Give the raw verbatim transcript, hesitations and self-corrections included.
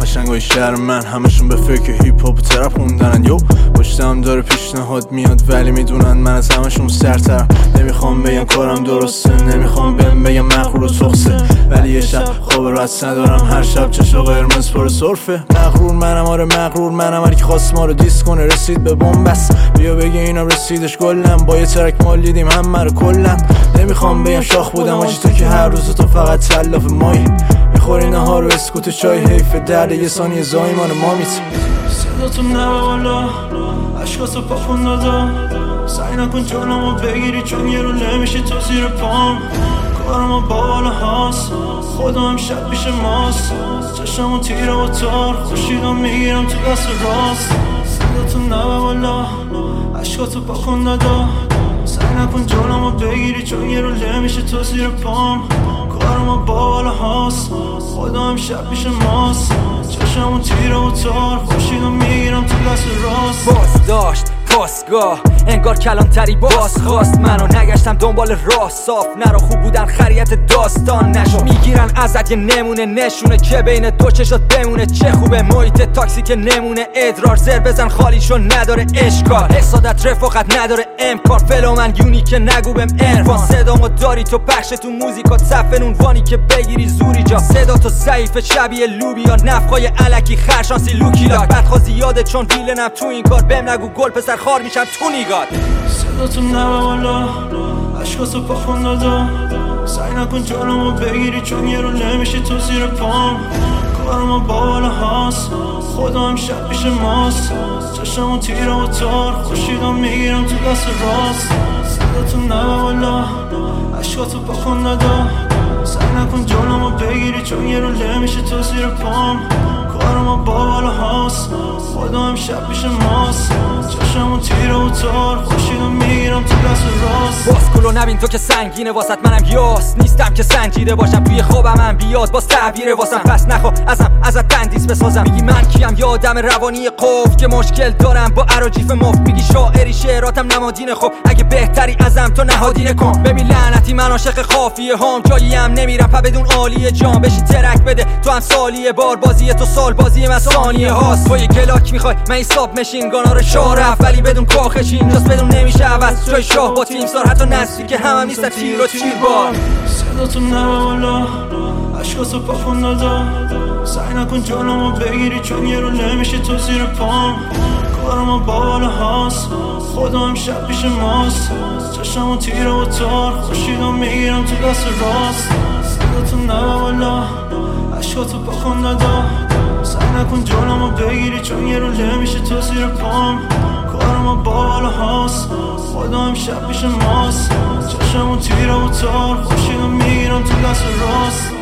قشنگای شهر من همشون به فکر هیپ هاپ و ترپ خوندنن. یو پشتم داره پیشنهاد میاد ولی میدونن من از همشون سرترم. نمیخوام بگم کارم درسته، نمیخوام بهم بگم مغرور و تخصه، ولی یه شب خواب راحت ندارم. هر شب چشا قرمز پر سرفه. مغرور منم، آره مغرور منم، هر کی خواست ما رو دیس کنه رسید به بنبست. بیا بگه اینا رسیدش گلم، با یه ترک مال دیدیم همه رو کلا. نمیخوام بگم شاخ بودم آجی تو که هر روز تو فقط تلاف مایی میخوری نهار و اسکوت و چای. حیف درد یه ثانیه زایمان مامیت. صداتو نبه بالا عشقاتو پا کن دادا، سعی نکن جلومو بگیری چون یه رو نمیشه تو زیر پام. کارمو بالا هاست خدا هم شب پیش ماست. چشمو تیره و تار خوشیدم میگیرم تو دست راست. صداتو نبه بالا عشقاتو پا کن دادا، سعی نکن جلومو بگیری چون یه رو نمیشه تو زیر پام. کارمو بالا هاست خدا هم شب پیش ماست. چشمو تیره و تار خوشیدم میگیرم تو دست راست. باز داشت پاسگاه انگار کلانتری باز خواست منو، نگشتم دنبال راه صاف نرو. خوب بودن خریت داستان نشو، میگیرن ازت یه نمونه نشونه که بین دو چشات بمونه. چه خوبه محیط تاکسی که نمونه ادرار زر بزن خالیشو نداره اشکال. حسادت رفاقت نداره امکان، فلو من یونی که نگو بهم ارفان. صدامو داری تو پخش تو موزیکات صف نونوانی که بگیری زوری جا. صدا تو ضعیف شبیه لوبیا نفخای الکی خرشانسی لوکی لاک. بدخوا زیاده چون ویلنم تو این کار، بهم نگو گل پسر خار میشم تو نیگات. صداتو نبه بالا عشقاتو پا کن دادا، سعی نکن جلومو بگیری چون یه رو نمیشه تو زیر پام. کارمو بالا هاست خدا هم شب پیش ماست. چشمو تیره و تار خوشیدم میگیرم تو دست راست. صداتو نبه بالا عشقاتو پا کن دادا، سعی نکن جلومو بگیری چون یه رو نمیشه تو زیر پام. کارمو بالا هاست خدا هم شب پیش ماست. چشمو تیره و تار خوشیدم میگیرم تو دست راست. باز کلو نبین تو که سنگینه واسط منم یاس نیستم که سنجیده باشم. توی خوابم هم بیاد باز تعبیره واسم، پس نخوا ازم ازت تندیس بسازم. میگی من کیم یه آدم روانی قفل که مشکل دارم با اراجیف مفت. میگی شاعری شعراتم نمادینه، خب اگه بهتری ازم تو نهادینه کن. ببین لعنتی من عاشق خافیه هام، جایی هم نمیرم پا بدون عالیه جام. بشی ترک بده تو هم سالیه بار، بازی تو سال بازی من ثانیه هاست. تو یه گلاک میخوای من این ساب مشین گانا رو شاه رفت، ولی بدون کاخش اینجاست بدون نمیشه عوض. جای شاه با تیم سار حتی نزدیک هم هم نیستن تیر و تیر بار. صداتو نبه بالا عشقاتو پا کن دادا، سعی نکن جلومو بگیری چون یه رو نمیشه تو زیر پام. کارمو بالا هاست خدا هم شب پیش ماست. چشمو تیره و تار خوشیدم میگیرم تو دست راست. صداتو نبه بالا عشقاتو پا کن دادا، سعی نکن جلومو بگیری چون یه رو نمیشه تو زیر پام. کارمو بالا هاست خدا هم شب پیش ماست. چشمو تیره و تار خوشیدم میگیرم تو دست راست.